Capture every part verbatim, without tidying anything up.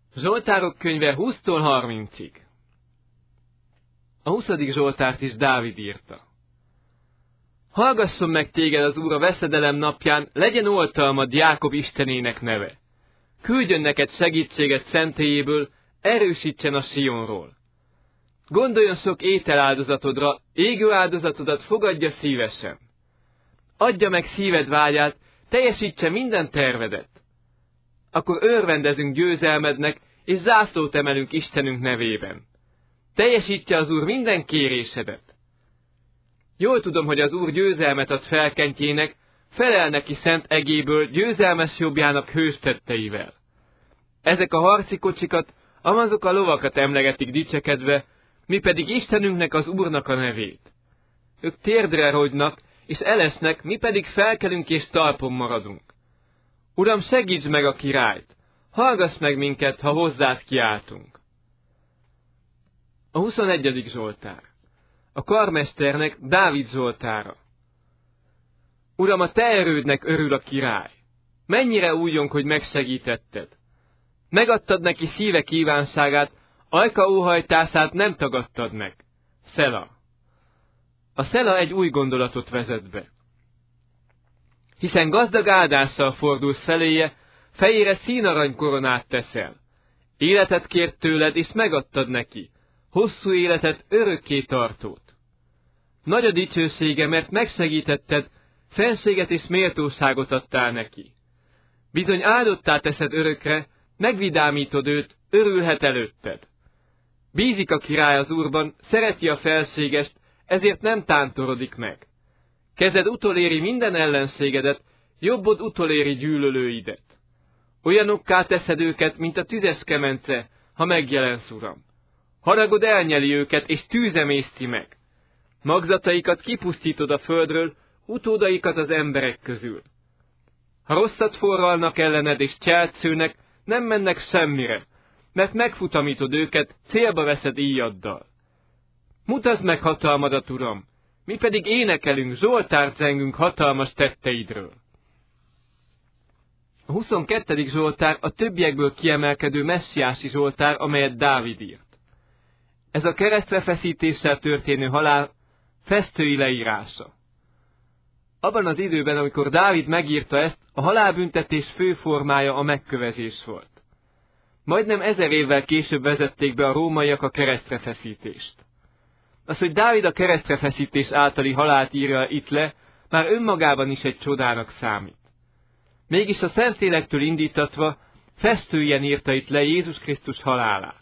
Zsoltárok könyve húsztól harmincig. A huszadik Zsoltárt is Dávid írta. Hallgasson meg téged az Úr a veszedelem napján, legyen oltalmad Jákob Istenének neve. Küldjön neked segítséget szentélyéből, erősítsen a Sionról. Gondoljon sok ételáldozatodra, égő áldozatodat fogadja szívesen. Adja meg szíved vágyát, teljesítse minden tervedet. Akkor örvendezünk győzelmednek, és zászlót emelünk Istenünk nevében. Teljesítse az Úr minden kérésedet. Jól tudom, hogy az Úr győzelmet ad felkentjének, felel neki szent egéből, győzelmes jobbjának hőstetteivel. Ezek a harci kocsikat, amazok a lovakat emlegetik dicsekedve, mi pedig Istenünknek, az Úrnak a nevét. Ők térdre rogynak, és elesnek, mi pedig felkelünk és talpon maradunk. Uram, segíts meg a királyt! Hallgass meg minket, ha hozzád kiáltunk. A huszonegyedik Zsoltár. A karmesternek Dávid Zsoltára. Uram, a te erődnek örül a király. Mennyire újjong, hogy megsegítetted. Megadtad neki szíve kívánságát, ajka óhajtását nem tagadtad meg. Szela. A szela egy új gondolatot vezet be. Hiszen gazdag áldással fordulsz feléje, fejére színarany koronát teszel. Életet kért tőled, és megadtad neki, hosszú életet, örökké tartót. Nagy a dicsősége, mert megsegítetted, fenséget és méltóságot adtál neki. Bizony áldottá teszed örökre, megvidámítod őt, örülhet előtted. Bízik a király az Úrban, szereti a felségest, ezért nem tántorodik meg. Kezed utoléri minden ellenségedet, jobbod utoléri gyűlölőidet. Olyanokká teszed őket, mint a tüzes kemence, ha megjelensz, Uram. Haragod elnyeli őket, és tűz emészti meg. Magzataikat kipusztítod a földről, utódaikat az emberek közül. Ha rosszat forralnak ellened és cselt szőnek, nem mennek semmire, mert megfutamítod őket, célba veszed íjaddal. Mutasd meg hatalmadat, Uram, mi pedig énekelünk, zsoltárt zengünk hatalmas tetteidről. A huszonkettedik Zsoltár a többiekből kiemelkedő messziási zsoltár, amelyet Dávid írt. Ez a keresztre feszítéssel történő halál festői leírása. Abban az időben, amikor Dávid megírta ezt, a halálbüntetés fő formája a megkövezés volt. Majdnem ezer évvel később vezették be a rómaiak a keresztre feszítést. Az, hogy Dávid a keresztre feszítés általi halált írja itt le, már önmagában is egy csodának számít. Mégis a Szentlélektől indítatva festőien írta itt le Jézus Krisztus halálát.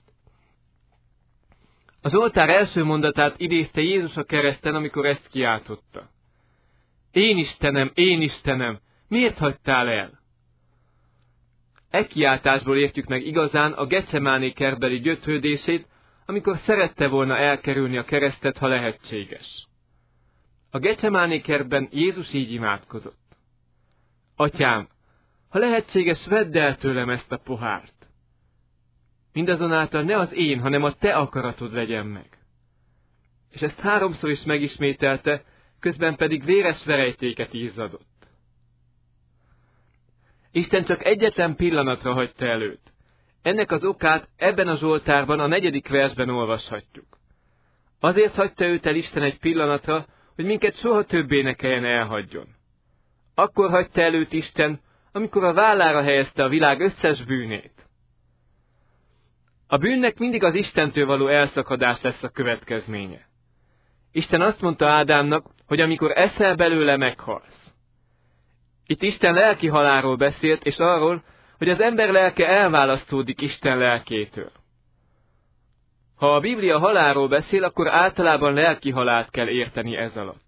Az Zsoltár első mondatát idézte Jézus a kereszten, amikor ezt kiáltotta. Én Istenem, én Istenem, miért hagytál el? E kiáltásból értjük meg igazán a Getsemáné kertbeli gyötrődését, amikor szerette volna elkerülni a keresztet, ha lehetséges. A Getsemáné kertben Jézus így imádkozott. Atyám, ha lehetséges, vedd el tőlem ezt a pohárt. Mindazonáltal ne az én, hanem a te akaratod legyen meg. És ezt háromszor is megismételte, közben pedig véres verejtéket izzadott. Isten csak egyetlen pillanatra hagyta el őt. Ennek az okát ebben a Zsoltárban a negyedik versben olvashatjuk. Azért hagyta őt el Isten egy pillanatra, hogy minket soha többé ne kelljen elhagyjon. Akkor hagyta el őt Isten, amikor a vállára helyezte a világ összes bűnét. A bűnnek mindig az Istentől való elszakadás lesz a következménye. Isten azt mondta Ádámnak, hogy amikor eszel belőle, meghalsz. Itt Isten lelki halálról beszélt, és arról, hogy az ember lelke elválasztódik Isten lelkétől. Ha a Biblia halálról beszél, akkor általában lelki halált kell érteni ez alatt.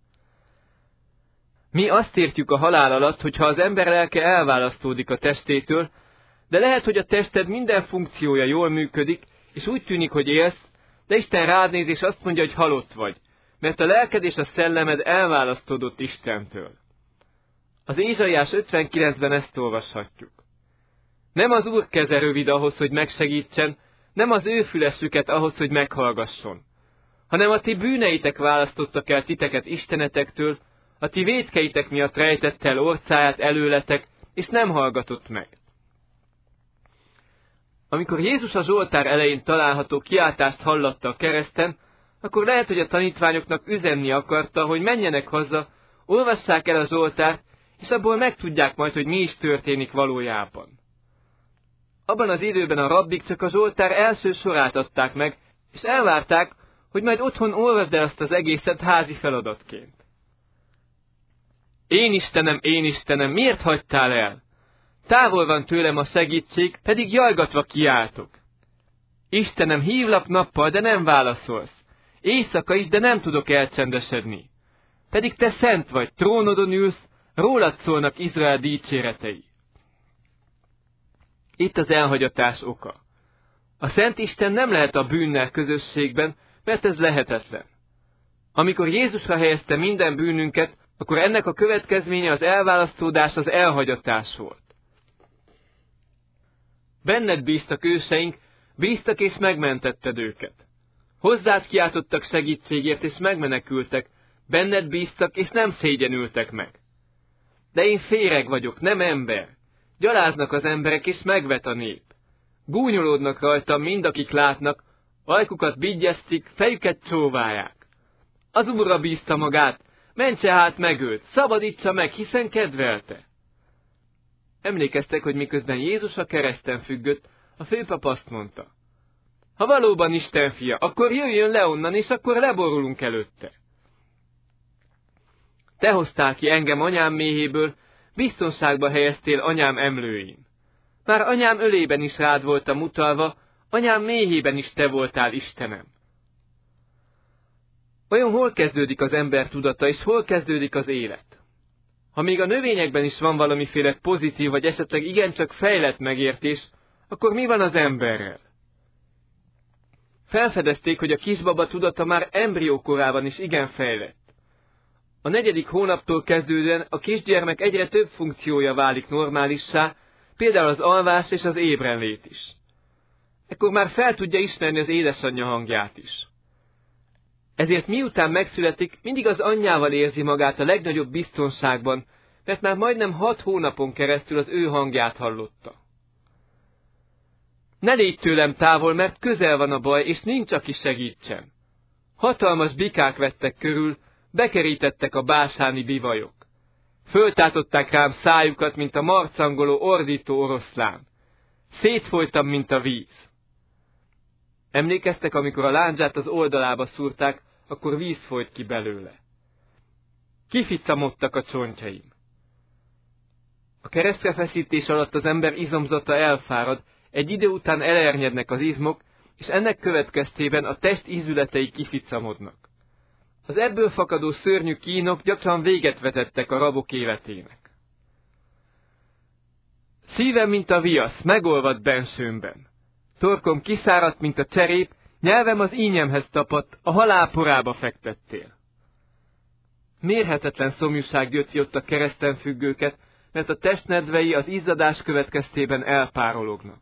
Mi azt értjük a halál alatt, hogyha az ember lelke elválasztódik a testétől, de lehet, hogy a tested minden funkciója jól működik, és úgy tűnik, hogy élsz, de Isten rád néz, és azt mondja, hogy halott vagy, mert a lelked és a szellemed elválasztódott Istentől. Az Ézsaiás ötvenkilencben ezt olvashatjuk. Nem az Úr keze rövid ahhoz, hogy megsegítsen, nem az ő füle süket ahhoz, hogy meghallgasson, hanem a ti bűneitek választottak el titeket istenetektől, a ti vétkeitek miatt rejtette el orcáját előletek, és nem hallgatott meg. Amikor Jézus a Zsoltár elején található kiáltást hallatta a kereszten, akkor lehet, hogy a tanítványoknak üzenni akarta, hogy menjenek haza, olvassák el a Zsoltárt, és abból megtudják majd, hogy mi is történik valójában. Abban az időben a rabbik csak a Zsoltár első sorát adták meg, és elvárták, hogy majd otthon olvasd el azt az egészet házi feladatként. Én Istenem, én Istenem, miért hagytál el? Távol van tőlem a segítség, pedig jajgatva kiáltok. Istenem, hívlak nappal, de nem válaszolsz. Éjszaka is, de nem tudok elcsendesedni. Pedig te szent vagy, trónodon ülsz, rólad szólnak Izrael dicséretei. Itt az elhagyatás oka. A Szent Isten nem lehet a bűnnel közösségben, mert ez lehetetlen. Amikor Jézusra helyezte minden bűnünket, akkor ennek a következménye az elválasztódás, az elhagyatás volt. Benned bíztak őseink, bíztak és megmentetted őket. Hozzád kiáltottak segítségért és megmenekültek, benned bíztak és nem szégyenültek meg. De én féreg vagyok, nem ember. Gyaláznak az emberek és megvet a nép. Gúnyolódnak rajtam mind, akik látnak, ajkukat bigyeztik, fejüket csóválják. Az Úrra bízta magát, mentse hát meg őt, szabadítsa meg, hiszen kedvelte. Emlékeztek, hogy miközben Jézus a kereszten függött, a főpap azt mondta: ha valóban Isten fia, akkor jöjjön le onnan, és akkor leborulunk előtte. Te hoztál ki engem anyám méhéből, biztonságba helyeztél anyám emlőin. Már anyám ölében is rád voltam utalva, anyám méhében is te voltál, Istenem. Vajon hol kezdődik az ember tudata, és hol kezdődik az élet? Ha még a növényekben is van valamiféle pozitív, vagy esetleg igencsak fejlett megértés, akkor mi van az emberrel? Felfedezték, hogy a kisbaba tudata már embriókorában is igen fejlett. A negyedik hónaptól kezdődően a kisgyermek egyre több funkciója válik normálissá, például az alvás és az ébrenlét is. Ekkor már fel tudja ismerni az édesanyja hangját is. Ezért miután megszületik, mindig az anyjával érzi magát a legnagyobb biztonságban, mert már majdnem hat hónapon keresztül az ő hangját hallotta. Ne légy tőlem távol, mert közel van a baj, és nincs, aki segítsen. Hatalmas bikák vettek körül, bekerítettek a básáni bivajok. Föltátották rám szájukat, mint a marcangoló, ordító oroszlán. Szétfolytam, mint a víz. Emlékeztek, amikor a lándzsát az oldalába szúrták, akkor víz folyt ki belőle. Kificamodtak a csontjaim. A keresztre feszítés alatt az ember izomzata elfárad, egy idő után elernyednek az izmok, és ennek következtében a test ízületei kificamodnak. Az ebből fakadó szörnyű kínok gyakran véget vetettek a rabok életének. Szívem, mint a viasz, megolvadt bensőmben. Torkom kiszáradt, mint a cserép, nyelvem az ínyemhez tapadt, a halál porába fektettél. Mérhetetlen szomjúság gyötri ott a kereszten függőket, mert a testnedvei az izzadás következtében elpárolognak.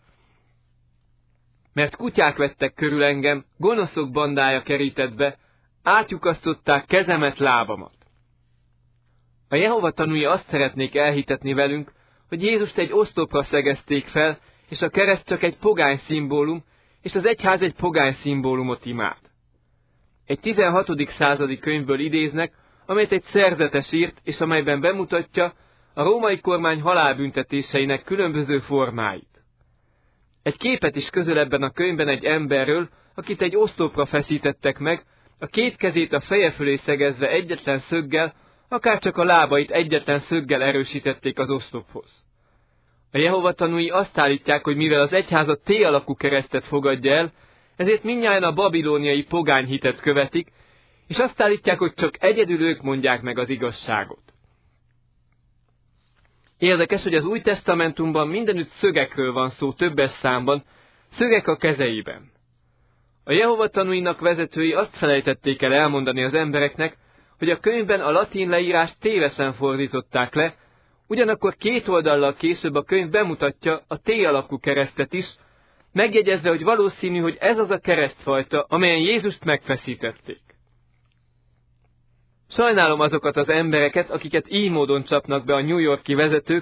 Mert kutyák vettek körül engem, gonoszok bandája kerített be, átlyukasztották kezemet, lábamat. A Jehova tanúi azt szeretnék elhitetni velünk, hogy Jézust egy oszlopra szegezték fel, és a kereszt csak egy pogány szimbólum, és az egyház egy pogány szimbólumot imád. Egy tizenhatodik századi könyvből idéznek, amelyet egy szerzetes írt, és amelyben bemutatja a római kormány halálbüntetéseinek különböző formáit. Egy képet is közöl ebben a könyvben egy emberről, akit egy oszlopra feszítettek meg, a két kezét a feje fölé szegezve egyetlen szöggel, akárcsak a lábait egyetlen szöggel erősítették az oszlophoz. A Jehova tanúi azt állítják, hogy mivel az egyház a T-alakú keresztet fogadja el, ezért mindnyájan a babilóniai pogány hitet követik, és azt állítják, hogy csak egyedül ők mondják meg az igazságot. Érdekes, hogy az Új Testamentumban mindenütt szögekről van szó többes számban, szögek a kezeiben. A Jehova tanúinak vezetői azt felejtették el elmondani az embereknek, hogy a könyvben a latin leírást tévesen fordították le, ugyanakkor két oldallal később a könyv bemutatja a T-alakú keresztet is, megjegyezve, hogy valószínű, hogy ez az a keresztfajta, amelyen Jézust megfeszítették. Sajnálom azokat az embereket, akiket így módon csapnak be a New York-i vezetők,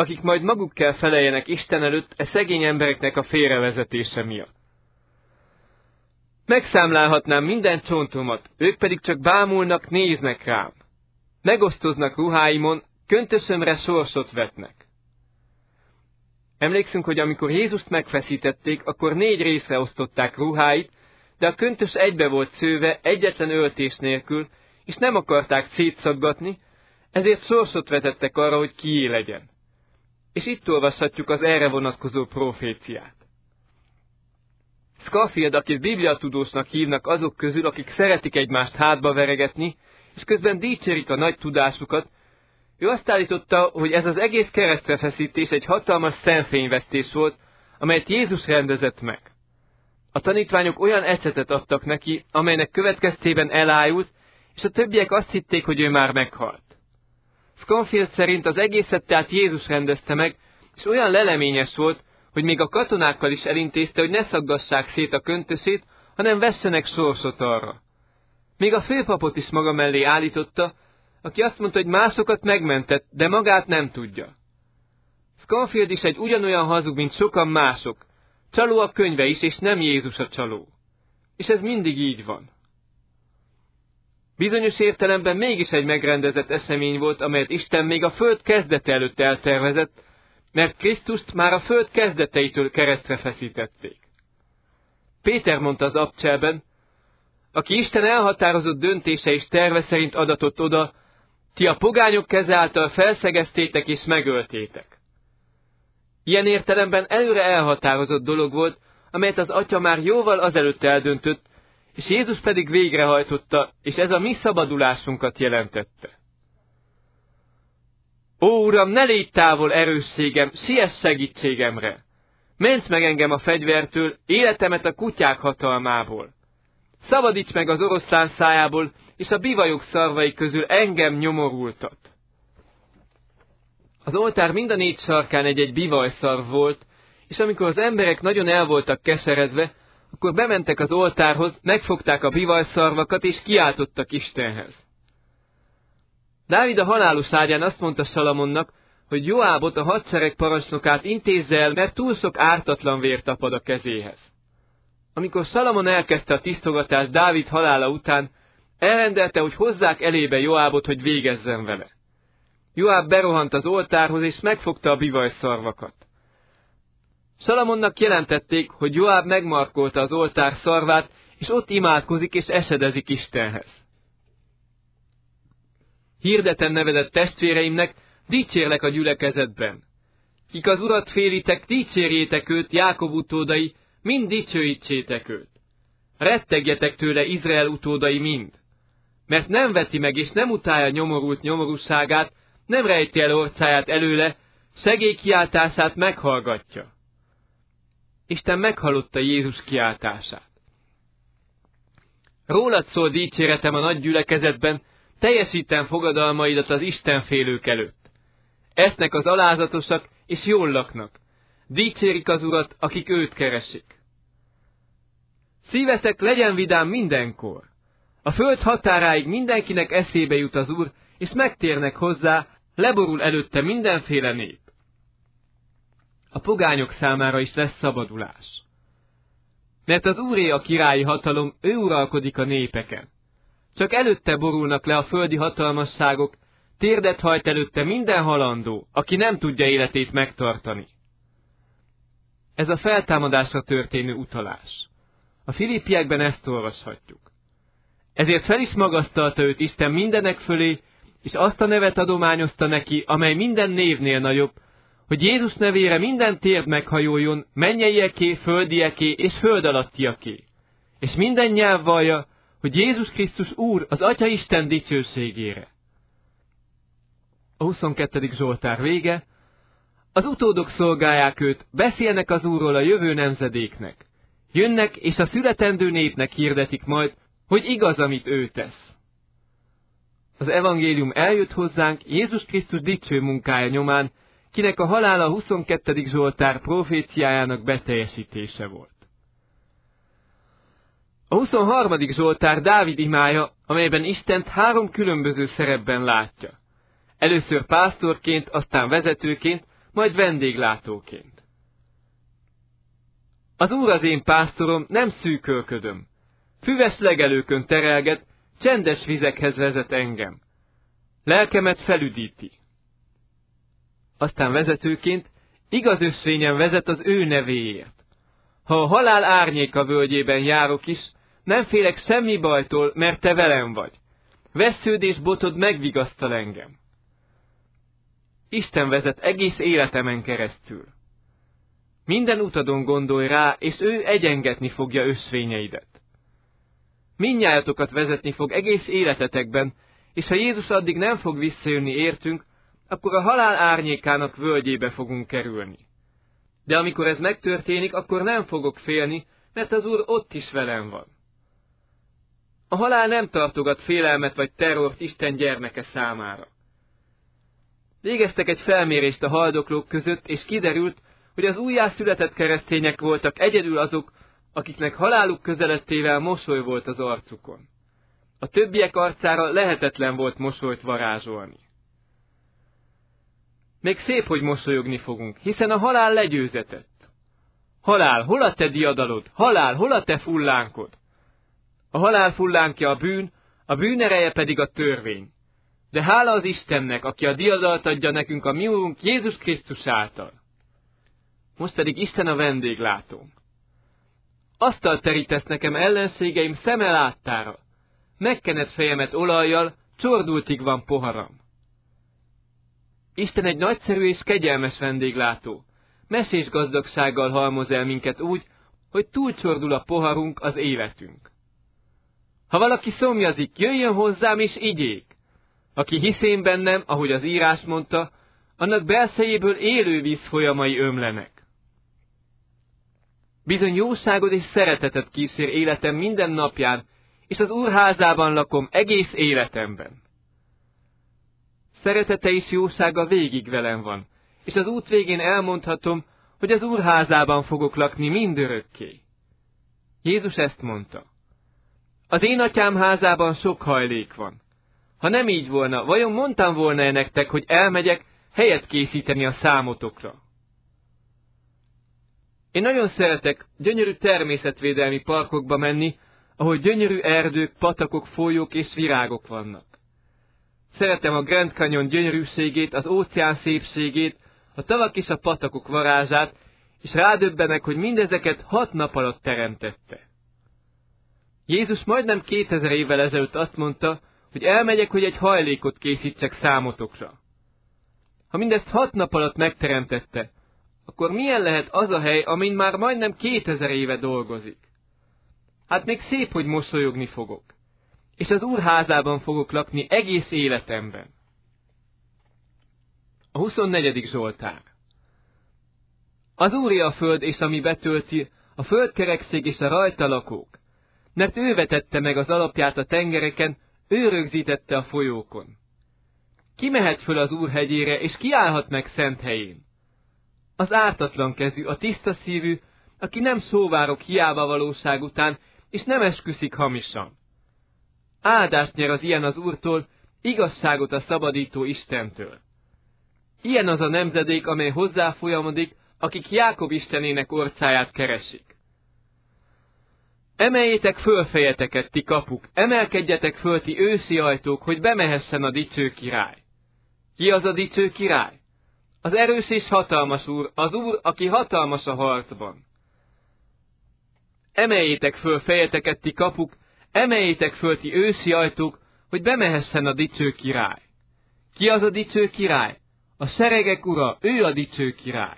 akik majd maguk kell feleljenek Isten előtt e szegény embereknek a félrevezetése miatt. Megszámlálhatnám minden csontomat, ők pedig csak bámulnak, néznek rám. Megosztoznak ruháimon, köntösömre sorsot vetnek. Emlékszünk, hogy amikor Jézust megfeszítették, akkor négy részre osztották ruháit, de a köntös egybe volt szőve, egyetlen öltés nélkül, és nem akarták szétszaggatni, ezért sorsot vetettek arra, hogy kié legyen. És itt olvashatjuk az erre vonatkozó proféciát. Scofield, akit bibliatudósnak hívnak azok közül, akik szeretik egymást hátba veregetni, és közben dicsérik a nagy tudásukat, ő azt állította, hogy ez az egész keresztrefeszítés egy hatalmas szemfényvesztés volt, amelyet Jézus rendezett meg. A tanítványok olyan ecsetet adtak neki, amelynek következtében elájult, és a többiek azt hitték, hogy ő már meghalt. Scofield szerint az egészet tehát Jézus rendezte meg, és olyan leleményes volt, hogy még a katonákkal is elintézte, hogy ne szaggassák szét a köntösét, hanem vessenek sorsot arra. Még a főpapot is maga mellé állította, aki azt mondta, hogy másokat megmentett, de magát nem tudja. Scofield is egy ugyanolyan hazug, mint sokan mások. Csaló a könyve is, és nem Jézus a csaló. És ez mindig így van. Bizonyos értelemben mégis egy megrendezett esemény volt, amelyet Isten még a föld kezdete előtt eltervezett, mert Krisztust már a föld kezdeteitől keresztre feszítették. Péter mondta az abcselben, aki Isten elhatározott döntése és terve szerint adatott oda, ti a pogányok keze által felszegeztétek és megöltétek. Ilyen értelemben előre elhatározott dolog volt, amelyet az Atya már jóval azelőtt eldöntött, és Jézus pedig végrehajtotta, és ez a mi szabadulásunkat jelentette. Ó, Uram, ne légy távol erősségem, siess segítségemre! Ments meg engem a fegyvertől, életemet a kutyák hatalmából! Szabadíts meg az oroszlán szájából, és a bivajok szarvai közül engem nyomorultat! Az oltár mind a négy sarkán egy-egy bivajszarv volt, és amikor az emberek nagyon el voltak keseredve, akkor bementek az oltárhoz, megfogták a bivajszarvakat, és kiáltottak Istenhez. Dávid a halálos ágyán azt mondta Salamonnak, hogy Joábot, a hadsereg parancsnokát intézze el, mert túl sok ártatlan vér tapad a kezéhez. Amikor Salamon elkezdte a tisztogatást Dávid halála után, elrendelte, hogy hozzák elébe Joábot, hogy végezzen vele. Joáb berohant az oltárhoz, és megfogta a bivajszarvakat. Salamonnak jelentették, hogy Joáb megmarkolta az oltár szarvát, és ott imádkozik és esedezik Istenhez. Hirdetem nevedett testvéreimnek, dicsérlek a gyülekezetben. Kik az Urat félitek, dicsérjétek őt, Jákob utódai, mind dicsőítsétek őt. Rettegjetek tőle, Izrael utódai mind. Mert nem veti meg és nem utálja nyomorult nyomorúságát, nem rejti el orcáját előle, segélykiáltását meghallgatja. Isten meghallotta Jézus kiáltását. Rólad szól dicséretem a nagy gyülekezetben, teljesítem fogadalmaidat az istenfélők előtt. Esznek az alázatosak, és jól laknak. Dicsérik az Urat, akik őt keresik. Szívetek legyen vidám mindenkor. A föld határáig mindenkinek eszébe jut az Úr, és megtérnek hozzá, leborul előtte mindenféle nép. A pogányok számára is lesz szabadulás. Mert az Úré a királyi hatalom, ő uralkodik a népeken. Csak előtte borulnak le a földi hatalmasságok, térdet hajt előtte minden halandó, aki nem tudja életét megtartani. Ez a feltámadásra történő utalás. A Filippiekben ezt olvashatjuk. Ezért fel is magasztalta őt Isten mindenek fölé, és azt a nevet adományozta neki, amely minden névnél nagyobb, hogy Jézus nevére minden térd meghajoljon, mennyeieké, földieké és föld alattiaké, és minden nyelv vallja, hogy Jézus Krisztus Úr az Atya Isten dicsőségére. A huszonkettedik Zsoltár vége. Az utódok szolgálják őt, beszélnek az Úrról a jövő nemzedéknek. Jönnek, és a születendő népnek hirdetik majd, hogy igaz, amit ő tesz. Az evangélium eljött hozzánk Jézus Krisztus dicső munkája nyomán, kinek a halála a huszonkettedik Zsoltár proféciájának beteljesítése volt. A huszonharmadik Zsoltár Dávid imája, amelyben Istent három különböző szerepben látja. Először pásztorként, aztán vezetőként, majd vendéglátóként. Az Úr az én pásztorom, nem szűkölködöm. Füves legelőkön terelget, csendes vizekhez vezet engem. Lelkemet felüdíti. Aztán vezetőként igaz ösvényen vezet az ő nevéért. Ha a halál árnyéka völgyében járok is, nem félek semmi bajtól, mert te velem vagy. Vessződ és botod megvigasztal engem. Isten vezet egész életemen keresztül. Minden utadon gondolj rá, és ő egyengetni fogja ösvényeidet. Mindnyájatokat vezetni fog egész életetekben, és ha Jézus addig nem fog visszajönni értünk, akkor a halál árnyékának völgyébe fogunk kerülni. De amikor ez megtörténik, akkor nem fogok félni, mert az Úr ott is velem van. A halál nem tartogat félelmet vagy terrort Isten gyermeke számára. Végeztek egy felmérést a haldoklók között, és kiderült, hogy az újjászületett keresztények voltak egyedül azok, akiknek haláluk közelettével mosoly volt az arcukon. A többiek arcára lehetetlen volt mosolyt varázsolni. Még szép, hogy mosolyogni fogunk, hiszen a halál legyőzetett. Halál, hol a te diadalod? Halál, hol a te fullánkod? A halál fullánkja a bűn, a bűn ereje pedig a törvény. De hála az Istennek, aki a diadalt adja nekünk a mi Úrunk Jézus Krisztus által. Most pedig Isten a vendéglátóm. Asztalt terítesz nekem ellenségeim szeme láttára. Megkened fejemet olajjal, csordultig van poharam. Isten egy nagyszerű és kegyelmes vendéglátó. Mesés gazdagsággal halmoz el minket úgy, hogy túlcsordul a poharunk, az életünk. Ha valaki szomjazik, jöjjön hozzám és igyék. Aki hisz én bennem, ahogy az írás mondta, annak belsejéből élő víz folyamai ömlenek. Bizony jóságod és szereteted kísér életem minden napján, és az Úr házában lakom egész életemben. Szeretete és jósága végig velem van, és az út végén elmondhatom, hogy az Úr házában fogok lakni mindörökké. Jézus ezt mondta. Az én atyám házában sok hajlék van. Ha nem így volna, vajon mondtam volna-e nektek, hogy elmegyek helyet készíteni a számotokra? Én nagyon szeretek gyönyörű természetvédelmi parkokba menni, ahol gyönyörű erdők, patakok, folyók és virágok vannak. Szeretem a Grand Canyon gyönyörűségét, az óceán szépségét, a tavak és a patakok varázsát, és rádöbbenek, hogy mindezeket hat nap alatt teremtette. Jézus majdnem kétezer évvel ezelőtt azt mondta, hogy elmegyek, hogy egy hajlékot készítsek számotokra. Ha mindezt hat nap alatt megteremtette, akkor milyen lehet az a hely, amin már majdnem kétezer éve dolgozik? Hát még szép, hogy mosolyogni fogok, és az Úr házában fogok lakni egész életemben. A huszonnegyedik Zsoltár. Az Úré a föld és ami betölti, a földkerekség és a rajta lakók, mert ő vetette meg az alapját a tengereken, ő rögzítette a folyókon. Ki mehet föl az Úr hegyére, és ki állhat meg szent helyén? Az ártatlan kezű, a tiszta szívű, aki nem szóvárok hiába valóság után, és nem esküszik hamisan. Áldást nyer az ilyen az Úrtól, igazságot a szabadító Istentől. Ilyen az a nemzedék, amely hozzáfolyamodik, akik Jákob Istenének orcáját keresik. Emeljétek föl fejeteket, ti kapuk, emelkedjetek föl, ti őszi ajtók, hogy bemehessen a dicső király. Ki az a dicső király? Az erős és hatalmas Úr, az Úr, aki hatalmas a harcban. Emeljétek föl fejeteket, ti kapuk, emeljétek föl, ti őszi ajtók, hogy bemehessen a dicső király. Ki az a dicső király? A seregek ura, ő a dicső király.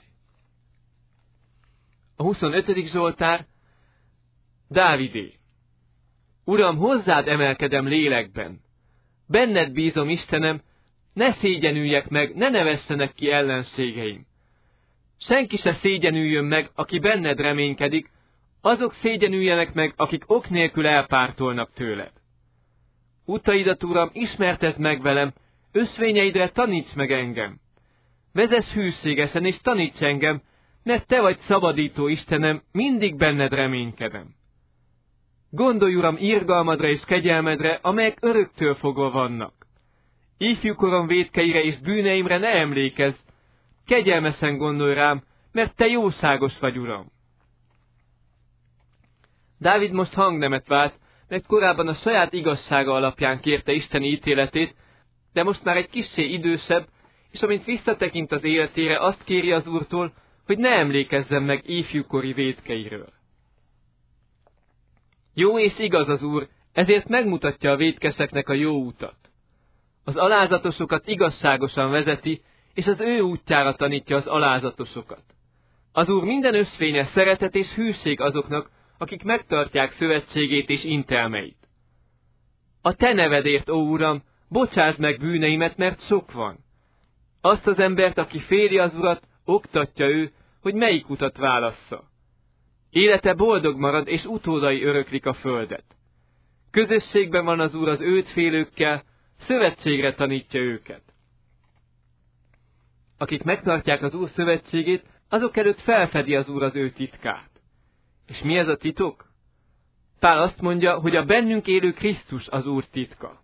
A huszonötödik Zsoltár, Dávidé. Uram, hozzád emelkedem lélekben. Benned bízom, Istenem, ne szégyenüljek meg, ne nevesszenek ki ellenségeim. Senki se szégyenüljön meg, aki benned reménykedik, azok szégyenüljenek meg, akik ok nélkül elpártolnak tőled. Utaidat, Uram, ismertezd meg velem, öszvényeidre taníts meg engem. Vezess hűségesen és taníts engem, mert te vagy szabadító Istenem, mindig benned reménykedem. Gondolj, Uram, irgalmadra és kegyelmedre, amelyek öröktől fogva vannak. Ifjúkorom vétkeire és bűneimre ne emlékezz, kegyelmesen gondolj rám, mert te jóságos vagy, Uram. Dávid most hangnemet vált, mert korábban a saját igazsága alapján kérte isteni ítéletét, de most már egy kissé idősebb, és amint visszatekint az életére, azt kéri az Úrtól, hogy ne emlékezzen meg ifjúkori vétkeiről. Jó és igaz az Úr, ezért megmutatja a vétkeseknek a jó utat. Az alázatosokat igazságosan vezeti, és az ő útjára tanítja az alázatosokat. Az Úr minden ösvénye szeretet és hűség azoknak, akik megtartják szövetségét és intelmeit. A te nevedért, ó Uram, bocsásd meg bűneimet, mert sok van. Azt az embert, aki féli az Urat, oktatja ő, hogy melyik utat válassza. Élete boldog marad, és utódai öröklik a földet. Közösségben van az Úr az őt félőkkel, szövetségre tanítja őket. Akik megtartják az Úr szövetségét, azok előtt felfedi az Úr az ő titkát. És mi ez a titok? Pál azt mondja, hogy a bennünk élő Krisztus az Úr titka.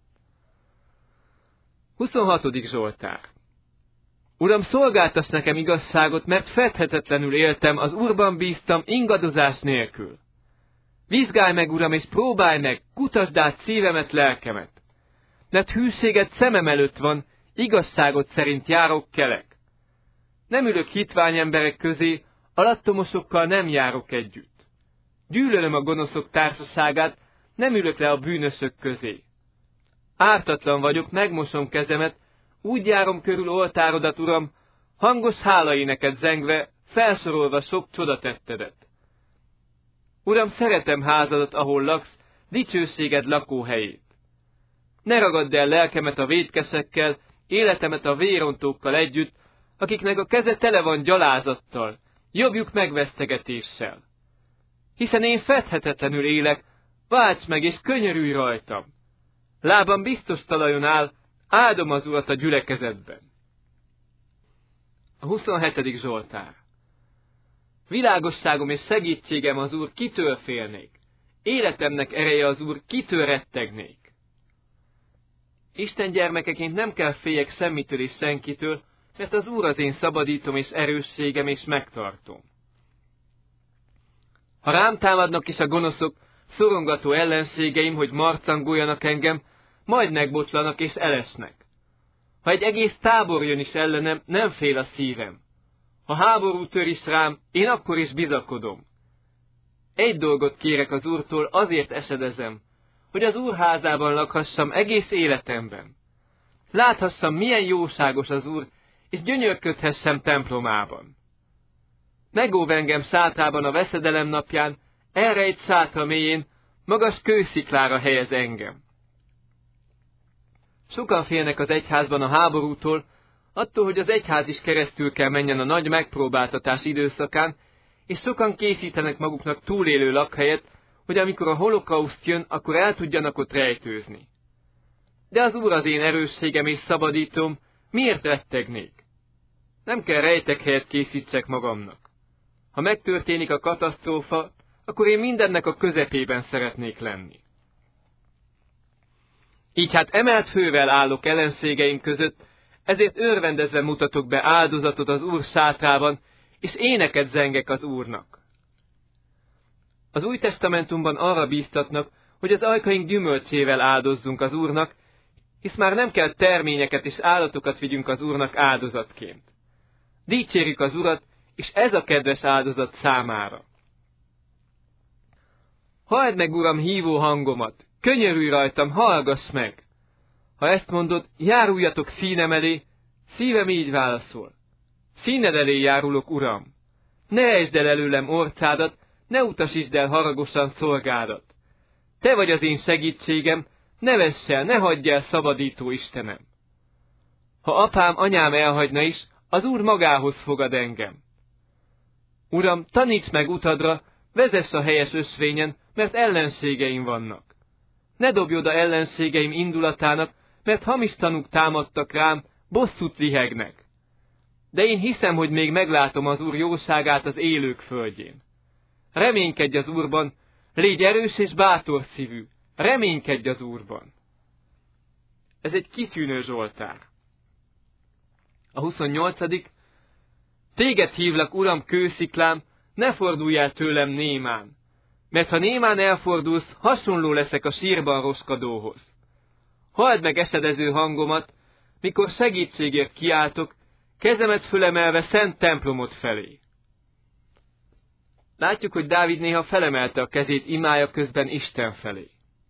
huszonhatodik Zsoltár. Uram, szolgáltass nekem igazságot, mert fedhetetlenül éltem, az Úrban bíztam, ingadozás nélkül. Vizsgálj meg, Uram, és próbálj meg, kutasd át szívemet, lelkemet. Mert hűséged szemem előtt van, igazságot szerint járok kelek. Nem ülök hitvány emberek közé, alattomosokkal nem járok együtt. Gyűlölöm a gonoszok társaságát, nem ülök le a bűnösök közé. Ártatlan vagyok, megmosom kezemet, úgy járom körül oltárodat, Uram, hangos hálaéneket zengve, felsorolva sok csodatettedet. Uram, szeretem házadat, ahol laksz, dicsőséged lakóhelyét. Ne ragadd el lelkemet a vétkesekkel, életemet a vérontókkal együtt, akiknek a keze tele van gyalázattal, jobbjuk megvesztegetéssel. Hiszen én fedhetetlenül élek, válts meg és könyörülj rajtam. Lábam biztos talajon áll, áldom az Urat a gyülekezetben. A huszonhetedik Zsoltár. Világosságom és segítségem az Úr, kitől félnék? Életemnek ereje az Úr, kitől rettegnék? Isten gyermekeként nem kell féljek semmitől és senkitől, mert az Úr az én szabadítom és erősségem és megtartom. Ha rám támadnak is a gonoszok, szorongató ellenségeim, hogy marcangoljanak engem, majd megbotlanak és elesnek. Ha egy egész tábor jön is ellenem, nem fél a szívem. Ha háború tör is rám, én akkor is bizakodom. Egy dolgot kérek az Úrtól, azért esedezem, hogy az Úr házában lakhassam egész életemben. Láthassam, milyen jóságos az Úr, és gyönyörködhessem templomában. Megóv engem sátrában a veszedelem napján, elrejt sátra mélyén, magas kősziklára helyez engem. Sokan félnek az egyházban a háborútól, attól, hogy az egyház is keresztül kell menjen a nagy megpróbáltatás időszakán, és sokan készítenek maguknak túlélő lakhelyet, hogy amikor a holokauszt jön, akkor el tudjanak ott rejtőzni. De az Úr az én erősségem és szabadítom, miért rettegnék? Nem kell rejtekhelyet készítsek magamnak. Ha megtörténik a katasztrófa, akkor én mindennek a közepében szeretnék lenni. Így hát emelt fővel állok ellenségeim között, ezért örvendezve mutatok be áldozatot az Úr sátrában, és éneket zengek az Úrnak. Az Új Testamentumban arra bíztatnak, hogy az ajkaink gyümölcsével áldozzunk az Úrnak, hisz már nem kell terményeket és állatokat vigyünk az Úrnak áldozatként. Dicsérjük az Urat, és ez a kedves áldozat számára. Halld meg, Uram, hívó hangomat, könyörülj rajtam, hallgass meg! Ha ezt mondod, járuljatok színem elé, szívem így válaszol. Színed elé járulok, Uram! Ne ejtsd el előlem orcádat, ne utasítsd el haragosan szolgádat. Te vagy az én segítségem, ne vess el, ne hagyj el, szabadító Istenem. Ha apám, anyám elhagyna is, az Úr magához fogad engem. Uram, taníts meg utadra, vezess a helyes ösvényen, mert ellenségeim vannak. Ne dobj oda ellenségeim indulatának, mert hamis tanúk támadtak rám, bosszút lihegnek. De én hiszem, hogy még meglátom az Úr jóságát az élők földjén. Reménykedj az Úrban, légy erős és bátor szívű, reménykedj az Úrban. Ez egy kitűnő zsoltár. A huszonnyolcadik Téged hívlak, Uram, kősziklám, ne fordulj el tőlem némán, mert ha némán elfordulsz, hasonló leszek a sírban roskadóhoz. Halld meg esedező hangomat, mikor segítségért kiáltok, kezemet fölemelve szent templomot felé. Látjuk, hogy Dávid néha felemelte a kezét imája közben Isten felé.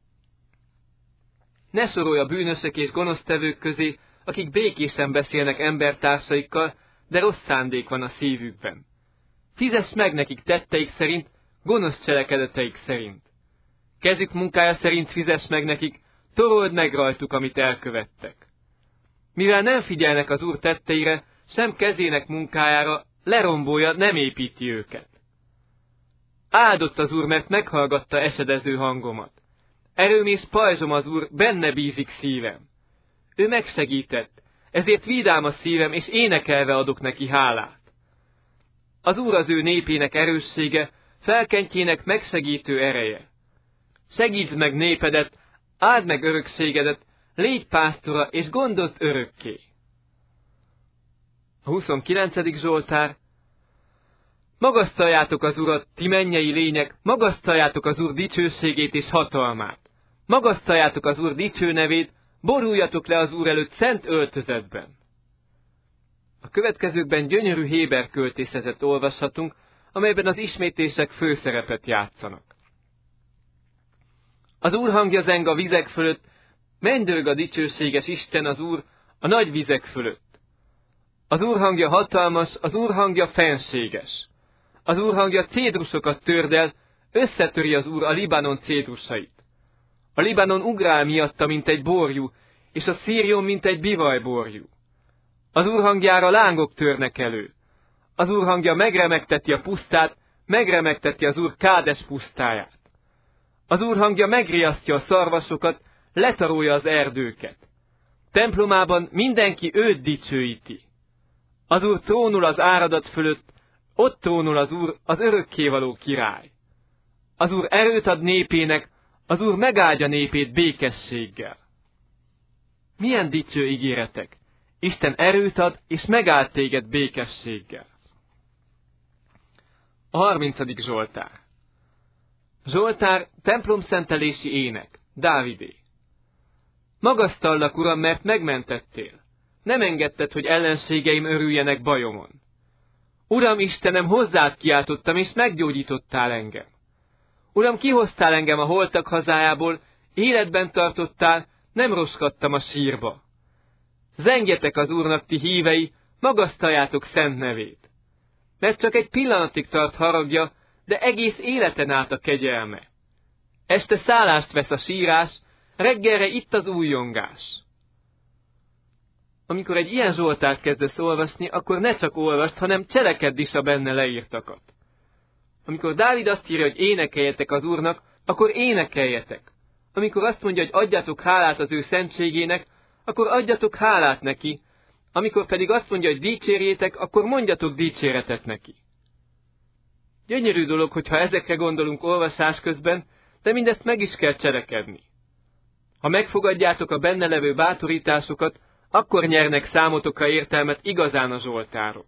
Ne sorolj a bűnösök és gonosztevők közé, akik békésen beszélnek embertársaikkal, de rossz szándék van a szívükben. Fizess meg nekik tetteik szerint, gonosz cselekedeteik szerint. Kezük munkája szerint fizess meg nekik, torold meg rajtuk, amit elkövettek. Mivel nem figyelnek az Úr tetteire, sem kezének munkájára, lerombolja, nem építi őket. Áldott az Úr, mert meghallgatta esedező hangomat. Erőm és pajzsom az Úr, benne bízik szívem. Ő megsegített, ezért vidám a szívem, és énekelve adok neki hálát. Az Úr az ő népének erőssége, felkentjének megsegítő ereje. Segítsd meg népedet, áld meg örökségedet, légy pásztora, és gondozd örökké. A huszonkilencedik Zsoltár. Magasztaljátok az Urat, ti mennyei lények, magasztaljátok az Úr dicsőségét és hatalmát. Magasztaljátok az Úr dicső nevét, boruljatok le az Úr előtt szent öltözetben. A következőkben gyönyörű héber költészetet olvashatunk, amelyben az ismétlések főszerepet játszanak. Az Úr hangja zeng a vizek fölött, mennydörög a dicsőséges Isten az Úr a nagy vizek fölött. Az Úr hangja hatalmas, az Úr hangja fenséges. Az Úr hangja cédrusokat tördel, összetöri az Úr a Libanon cédrusait. A Libanon ugrál miatta, mint egy borjú, és a Szírjon, mint egy bivajborjú. Az Úr hangjára lángok törnek elő. Az Úr hangja megremegteti a pusztát, megremegteti az Úr Kádes pusztáját. Az Úr hangja megriasztja a szarvasokat, letarolja az erdőket. Templomában mindenki őt dicsőíti. Az Úr trónul az áradat fölött, ott trónul az Úr, az örökkévaló király. Az Úr erőt ad népének, az Úr megáldja népét békességgel. Milyen dicső ígéretek! Isten erőt ad, és megáld téged békességgel. A harmincadik Zsoltár. Zsoltár, templomszentelési ének, Dávidé. Magasztallak, Uram, mert megmentettél. Nem engedted, hogy ellenségeim örüljenek bajomon. Uram Istenem, hozzád kiáltottam, és meggyógyítottál engem. Uram, kihoztál engem a holtak hazájából, életben tartottál, nem roskadtam a sírba. Zengjetek az Úrnak, ti hívei, magasztaljátok szent nevét. Mert csak egy pillanatig tart haragja, de egész életen át a kegyelme. Este szállást vesz a sírás, reggelre itt az újjongás. Amikor egy ilyen zsoltárt kezdesz olvasni, akkor ne csak olvasd, hanem cselekedd is a benne leírtakat. Amikor Dávid azt írja, hogy énekeljetek az Úrnak, akkor énekeljetek. Amikor azt mondja, hogy adjatok hálát az ő szentségének, akkor adjatok hálát neki. Amikor pedig azt mondja, hogy dicsérjétek, akkor mondjatok dicséretet neki. Gyönyörű dolog, hogyha ezekre gondolunk olvasás közben, de mindezt meg is kell cselekedni. Ha megfogadjátok a benne levő bátorításokat, akkor nyernek számotokra értelmet igazán a zsoltárok.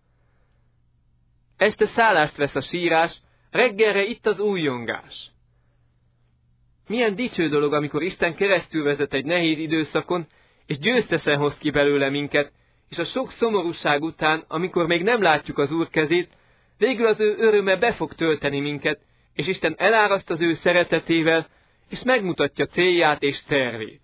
Este szállást vesz a sírás, reggelre itt az újjongás. Milyen dicső dolog, amikor Isten keresztül vezet egy nehéz időszakon, és győztesen hoz ki belőle minket, és a sok szomorúság után, amikor még nem látjuk az Úr kezét, végül az ő öröme be fog tölteni minket, és Isten eláraszt az ő szeretetével, és megmutatja célját és tervét.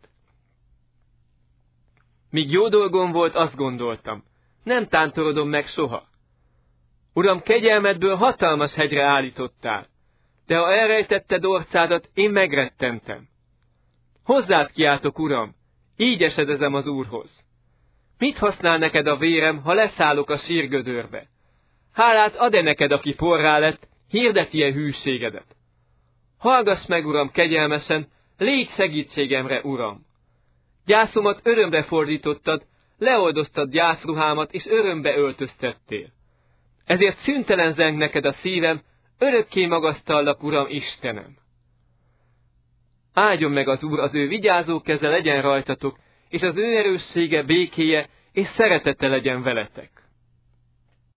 Míg jó dolgom volt, azt gondoltam, nem tántorodom meg soha. Uram, kegyelmedből hatalmas hegyre állítottál, de ha elrejtetted orcádat, én megrettentem. Hozzád kiáltok, Uram, így esedezem az Úrhoz. Mit használ neked a vérem, ha leszállok a sírgödörbe? Hálát ad-e neked, aki porrá lett, hirdeti-e hűségedet? Hallgass meg, Uram, kegyelmesen, légy segítségemre, Uram. Gyászomat örömre fordítottad, leoldoztad gyászruhámat, és örömbe öltöztettél. Ezért szüntelen zeng neked a szívem, örökké magasztallak, Uram, Istenem. Áldjon meg az Úr, az ő vigyázó keze legyen rajtatok, és az ő erőssége, békéje és szeretete legyen veletek.